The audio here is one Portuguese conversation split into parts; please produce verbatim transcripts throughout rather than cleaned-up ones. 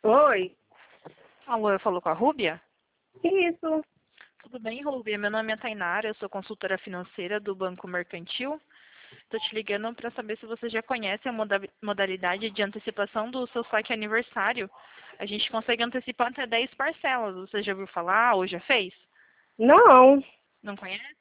Oi. Alô, eu falo com a Rúbia? Isso. Tudo bem, Rúbia? Meu nome é Tainara, eu sou consultora financeira do Banco Mercantil. Estou te ligando para saber se você já conhece a moda- modalidade de antecipação do seu saque aniversário. A gente consegue antecipar até dez parcelas. Você já ouviu falar ou já fez? Não. Não conhece?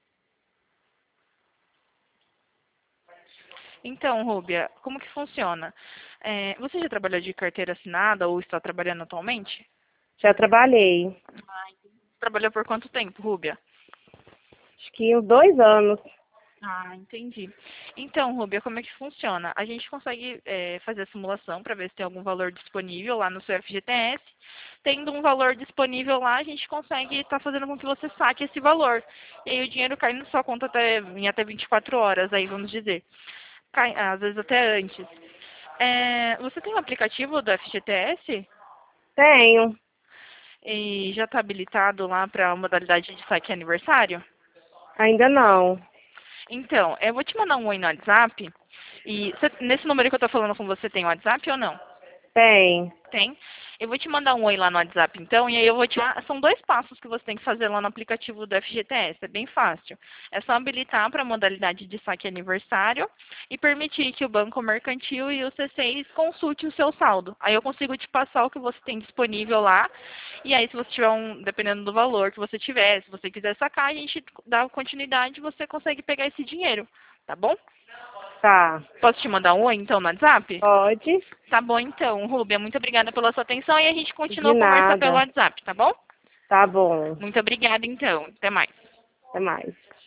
Então, Rúbia, como que funciona? É, você já trabalhou de carteira assinada ou está trabalhando atualmente? Já trabalhei. Trabalhou por quanto tempo, Rúbia? Acho que uns dois anos. Ah, entendi. Então, Rubia, como é que funciona? A gente consegue é, fazer a simulação para ver se tem algum valor disponível lá no seu F G T S. Tendo um valor disponível lá, a gente consegue estar fazendo com que você saque esse valor. E aí o dinheiro cai na sua conta até, em até vinte e quatro horas, aí vamos dizer. Cai, às vezes até antes. É, você tem um aplicativo do F G T S? Tenho. E já está habilitado lá para a modalidade de saque aniversário? Ainda não. Então, eu vou te mandar um oi no WhatsApp. E cê- nesse número que eu tô falando com você tem WhatsApp ou não? Tem. Tem. Eu vou te mandar um oi lá no WhatsApp então, e aí eu vou te. São dois passos que você tem que fazer lá no aplicativo do F G T S. É bem fácil. É só habilitar para a modalidade de saque aniversário e permitir que o Banco Mercantil e o C seis consulte o seu saldo. Aí eu consigo te passar o que você tem disponível lá. E aí, se você tiver um, dependendo do valor que você tiver, se você quiser sacar, a gente dá continuidade e você consegue pegar esse dinheiro. Tá bom? Tá. Posso te mandar um oi então no WhatsApp? Pode. Tá bom então, Rúbia. Muito obrigada pela sua atenção e a gente De continua a conversa pelo nada. WhatsApp, tá bom? Tá bom. Muito obrigada então. Até mais. Até mais.